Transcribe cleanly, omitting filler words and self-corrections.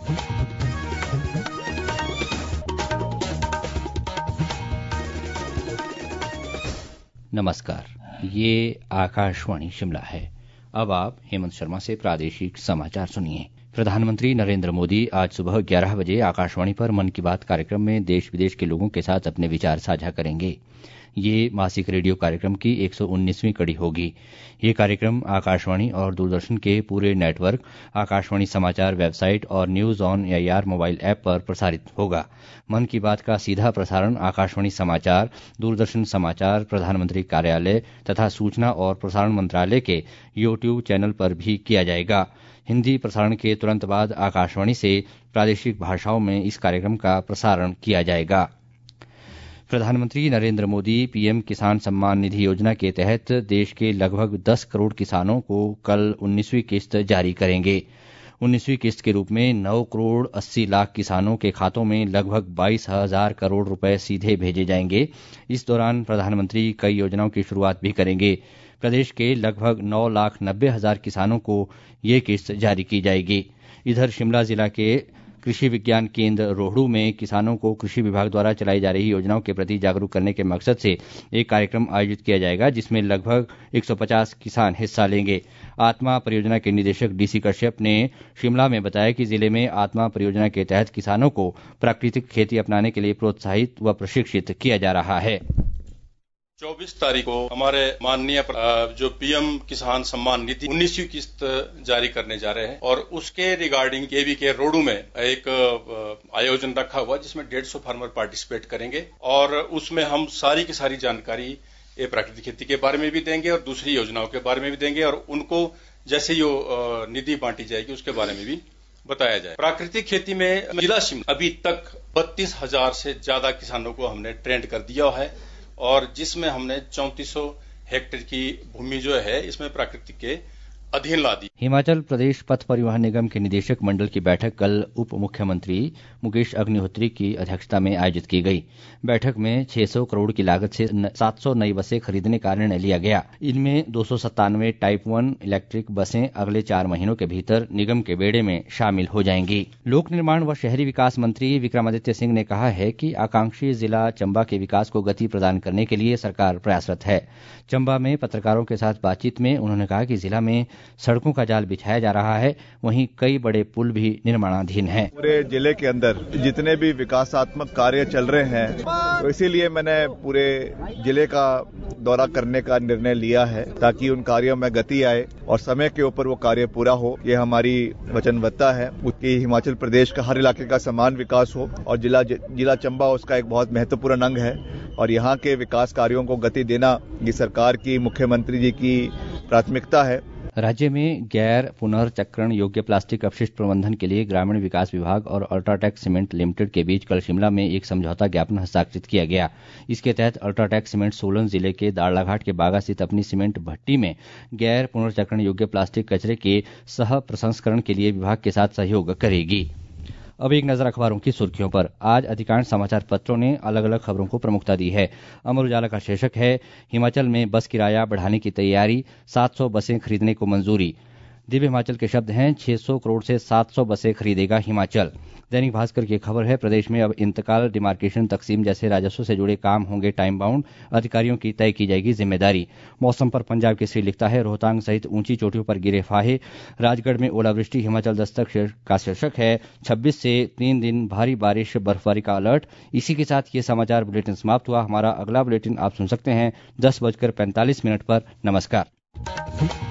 नमस्कार, ये आकाशवाणी शिमला है। अब आप हेमंत शर्मा से प्रादेशिक समाचार सुनिए। प्रधानमंत्री नरेंद्र मोदी आज सुबह 11 बजे आकाशवाणी पर मन की बात कार्यक्रम में देश विदेश के लोगों के साथ अपने विचार साझा करेंगे। ये मासिक रेडियो कार्यक्रम की 119वीं कड़ी होगी। ये कार्यक्रम आकाशवाणी और दूरदर्शन के पूरे नेटवर्क, आकाशवाणी समाचार वेबसाइट और news on AIR mobile app पर प्रसारित होगा। मन की बात का सीधा प्रसारण आकाशवाणी समाचार, दूरदर्शन समाचार, प्रधानमंत्री कार्यालय तथा सूचना और प्रसारण मंत्रालय के यूट्यूब चैनल पर भी किया जाएगा। हिंदी प्रसारण के तुरंत बाद आकाशवाणी से प्रादेशिक भाषाओं में इस कार्यक्रम का प्रसारण किया जाएगा। प्रधानमंत्री नरेंद्र मोदी पीएम किसान सम्मान निधि योजना के तहत देश के लगभग 10 करोड़ किसानों को कल 19वीं किस्त जारी करेंगे। 19वीं किस्त के रूप में 9 करोड़ 80 लाख किसानों के खातों में लगभग 22,000 करोड़ रुपए सीधे भेजे जाएंगे। इस दौरान प्रधानमंत्री कई योजनाओं की शुरुआत भी करेंगे। प्रदेश के लगभग 9,90,000 किसानों को ये किस्त जारी की जाएगी। इधर शिमला जिला के कृषि विज्ञान केंद्र रोहडू में किसानों को कृषि विभाग द्वारा चलाई जा रही योजनाओं के प्रति जागरूक करने के मकसद से एक कार्यक्रम आयोजित किया जाएगा, जिसमें लगभग 150 किसान हिस्सा लेंगे। आत्मा परियोजना के निदेशक डीसी कश्यप ने शिमला में बताया कि जिले में आत्मा परियोजना के तहत किसानों को प्राकृतिक खेती अपनाने के लिए प्रोत्साहित व प्रशिक्षित किया जा रहा है। 24 तारीख को हमारे माननीय जो पीएम किसान सम्मान निधि 19वीं किस्त जारी करने जा रहे हैं और उसके रिगार्डिंग केवी के रोडू में एक आयोजन रखा हुआ जिसमें 150 फार्मर पार्टिसिपेट करेंगे और उसमें हम सारी की सारी जानकारी ये प्राकृतिक खेती के बारे में भी देंगे और दूसरी योजनाओं के बारे में भी देंगे और उनको जैसे जो निधि बांटी जाएगी उसके बारे में भी बताया जाए। प्राकृतिक खेती में जिला शिमला अभी तक 32,000 से ज्यादा किसानों को हमने ट्रेंड कर दिया है और जिसमें हमने 3400 हेक्टेयर की भूमि जो है इसमें प्राकृतिक के अधीन ला दी। हिमाचल प्रदेश पथ परिवहन निगम के निदेशक मंडल की बैठक कल उप मुख्यमंत्री मुकेश अग्निहोत्री की अध्यक्षता में आयोजित की गई। बैठक में 600 करोड़ की लागत से 700 नई बसें खरीदने का निर्णय लिया गया। इनमें 297 टाइप 1 इलेक्ट्रिक बसें अगले 4 महीनों के भीतर निगम के बेड़े में शामिल हो जाएंगी। लोक निर्माण व शहरी विकास मंत्री विक्रमादित्य सिंह ने कहा है कि आकांक्षी जिला चंबा के विकास को गति प्रदान करने के लिए सरकार प्रयासरत है। चंबा में पत्रकारों के साथ बातचीत में उन्होंने कहा कि जिला में सड़कों का जाल बिछाया जा रहा है, वहीं कई बड़े पुल भी निर्माणाधीन हैं। पूरे जिले के अंदर जितने भी विकासात्मक कार्य चल रहे हैं, तो इसीलिए मैंने पूरे जिले का दौरा करने का निर्णय लिया है ताकि उन कार्यों में गति आए और समय के ऊपर वो कार्य पूरा हो। ये हमारी वचनबद्धता है कि हिमाचल प्रदेश का हर इलाके का समान विकास हो और जिला चंबा उसका एक बहुत महत्वपूर्ण अंग है और यहाँ के विकास कार्यों को गति देना ये सरकार की, मुख्यमंत्री जी की प्राथमिकता है। राज्य में गैर पुनर्चक्रण योग्य प्लास्टिक अपशिष्ट प्रबंधन के लिए ग्रामीण विकास विभाग और अल्ट्राटेक सीमेंट लिमिटेड के बीच कल शिमला में एक समझौता ज्ञापन हस्ताक्षरित किया गया। इसके तहत अल्ट्राटेक सीमेंट सोलन जिले के दाड़लाघाट के बागा स्थित अपनी सीमेंट भट्टी में गैर पुनर्चक्रण योग्य प्लास्टिक कचरे के सह प्रसंस्करण के लिए विभाग के साथ सहयोग करेगी। अब एक नजर अखबारों की सुर्खियों पर। आज अधिकांश समाचार पत्रों ने अलग अलग खबरों को प्रमुखता दी है। अमर उजाला का शीर्षक है, हिमाचल में बस किराया बढ़ाने की तैयारी, 700 बसें खरीदने को मंजूरी। दिव्य हिमाचल के शब्द हैं, 600 करोड़ से 700 बसें खरीदेगा हिमाचल। दैनिक भास्कर की खबर है, प्रदेश में अब इंतकाल, डिमार्केशन, तकसीम जैसे राजस्व से जुड़े काम होंगे टाइम बाउंड, अधिकारियों की तय की जाएगी जिम्मेदारी। मौसम पर पंजाब केसरी लिखता है, रोहतांग सहित ऊंची चोटियों पर गिरे फाहे, राजगढ़ में ओलावृष्टि। हिमाचल दस्तक का शीर्षक है, 26 से 3 दिन भारी बारिश बर्फबारी का अलर्ट। इसी के साथ ये समाचार बुलेटिन समाप्त हुआ। हमारा अगला बुलेटिन आप सुन सकते हैं 10:45 पर। नमस्कार।